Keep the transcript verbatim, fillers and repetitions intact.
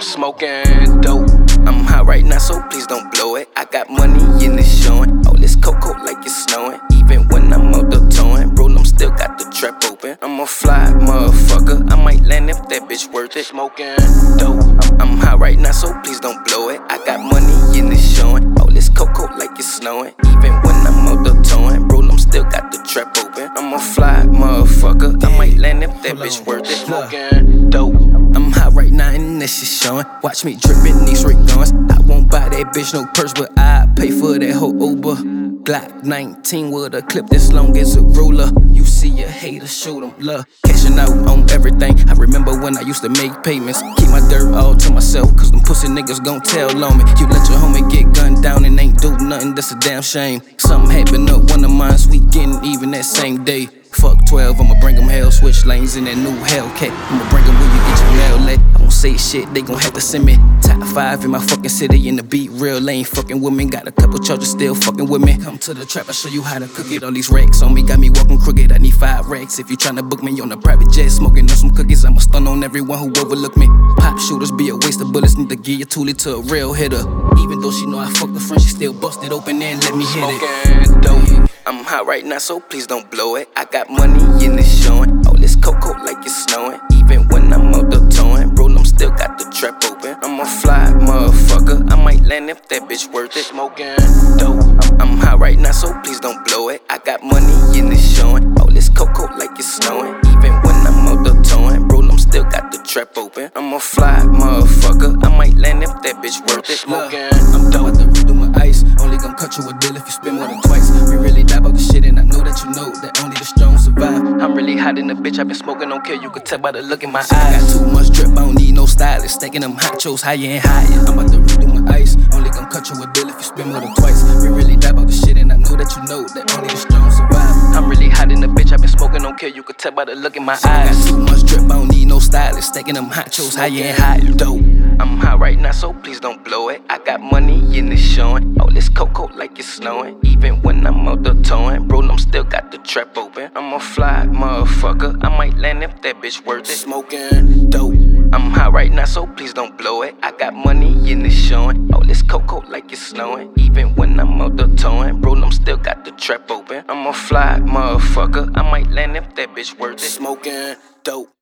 smoking dope. I'm high right now, so please don't blow it. I got money in it's showing. All this cocoa like it's snowing. Even when I'm out the towing, bro, I'm still got the trap open. I'm a fly motherfucker. I might land if that bitch worth it. Smoking dope. I'm high right now, so please don't blow it. I got money in it's showing. All this cocoa like it's snowing. Even when I'm out the towing, bro, I'm still got the trap open. I'm a fly motherfucker. I might land if that bitch worth it. Smoking dope. I'm hot right now and that shit showing. Watch me drippin' these Rick guns. I won't buy that bitch no purse, but I pay for that whole Uber. Glock nineteen with a clip that's long as a ruler. You see a hater, shoot 'em, love. Cashing out on everything. I remember when I used to make payments. Keep my dirt all to myself, cause them pussy niggas gon' tell on me. You let your homie get gunned down and ain't do nothing, that's a damn shame. Something happened up one of mine's, we getting even that same day. Fuck twelve, I'ma bring 'em hell, switch lanes in that new Hellcat. I'ma bring 'em where you get your nail lit. I won't say shit, they gon' have to send me. Top five in my fucking city, and the beat real lane fucking with me. Got a couple charges still fucking with me. Come to the trap, I show you how to cook it. All these racks on me got me walking crooked. I need five racks if you tryna book me on a private jet. Smoking on some cookies, I'ma stun on everyone who overlook me. Pop shooters be a waste of bullets, need to give your toolie to a real hitter. Even though she know I fucked the friend, she still busted open and let me hit it. Smoking dope. I'm hot right now, so please don't blow it. I got money in it's showing. All this cocoa like it's snowing. Even when I'm out the towing, bro, I'm still got the trap open. I'm a fly motherfucker. I might land if that bitch worth it. Smoking dope. I'm hot right now, so please don't blow it. I got money in it's showing. All this cocoa like it's snowing. Even when I'm out the towing, bro, I'm still got the trap open. I'm a fly motherfucker. I might land if that bitch worth it. Smoking, I'm done with the redo my ice. Only gon' cut you a deal if you spend more than twice. We really die about the shit, and I know that you know that only the strong survive. I'm really hot in the bitch, I been smoking, don't care. You can tell by the look in my eyes. I got too much drip, I don't need no stylist. Stacking them hot chose higher and higher. I'm about to redo my ice. Only gon' cut you a deal if you spend more than twice. We really die about the shit, and I know that you know that only the strong survive. I'm really hot in the bitch, I been smoking, don't care. You can tell by the look in my eyes. I got too much drip, I don't need no stylist. Stacking them hot chose higher and higher. Dope. I'm hot right now, so please don't blow it. I got money in it's showing. All this cocoa like it's snowing. Even when I'm out the towing, bro, I'm still got the trap open. I'm a fly motherfucker. I might land if that bitch worth it. Smoking dope. I'm hot right now, so please don't blow it. I got money in it's showing. All this cocoa like it's snowing. Even when I'm out the towing, bro, I'm still got the trap open. I'm a fly motherfucker. I might land if that bitch worth it. Smoking dope.